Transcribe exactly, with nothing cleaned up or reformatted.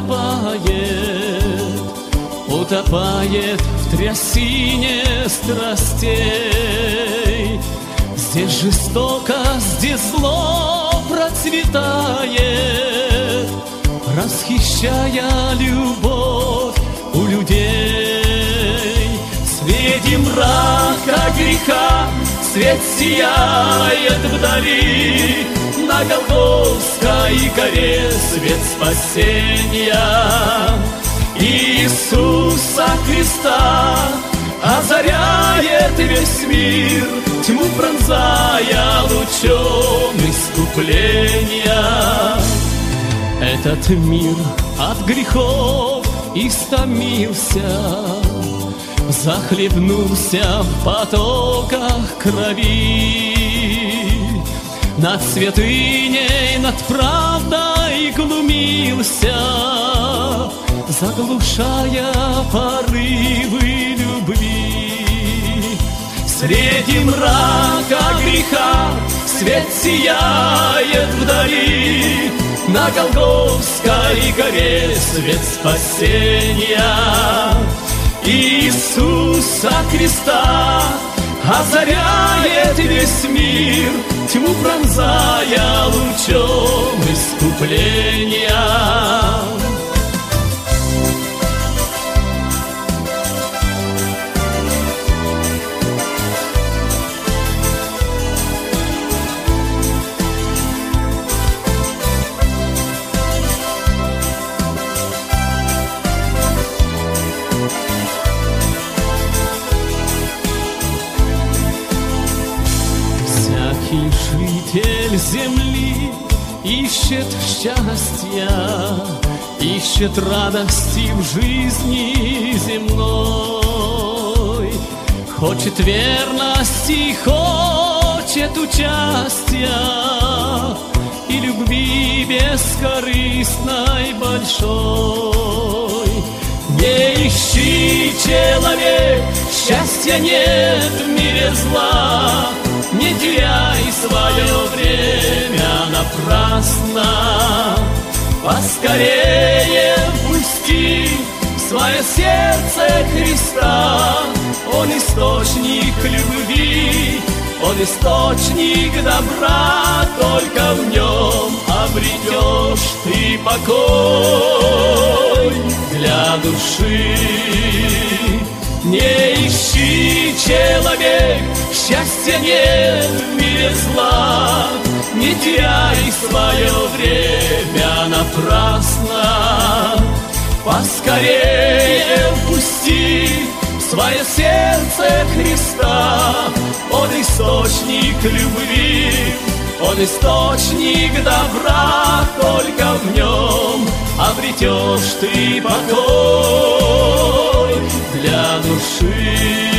утопает, утопает в трясине страстей. Здесь жестокость, здесь зло процветает, расхищая любовь у людей. Среди мрака греха свет сияет вдали, на Голгофской горе свет спасения. Иисуса Христа озаряет весь мир, тьму пронзая лучом искупления. Этот мир от грехов истомился, захлебнулся в потоках крови. Над святыней, над правдой глумился, заглушая порывы любви. Среди мрака греха свет сияет вдали, на Голгофской горе свет спасения. Иисуса Христа озаряет весь мир, тьму пронзая лучом искупления. Житель земли ищет счастья, ищет радости в жизни земной. Хочет верности, хочет участия и любви бескорыстной большой. Не ищи, человек, счастья нет в мире зла, не теряй свое время напрасно. Поскорее впусти в свое сердце Христа. Он источник любви, Он источник добра. Только в Нем обретешь ты покой для души. Не ищи, человек, счастья нет в мире зла, не теряй свое время напрасно. Поскорее впусти в свое сердце Христа. Он источник любви, Он источник добра. Только в Нем обретешь ты покой для души.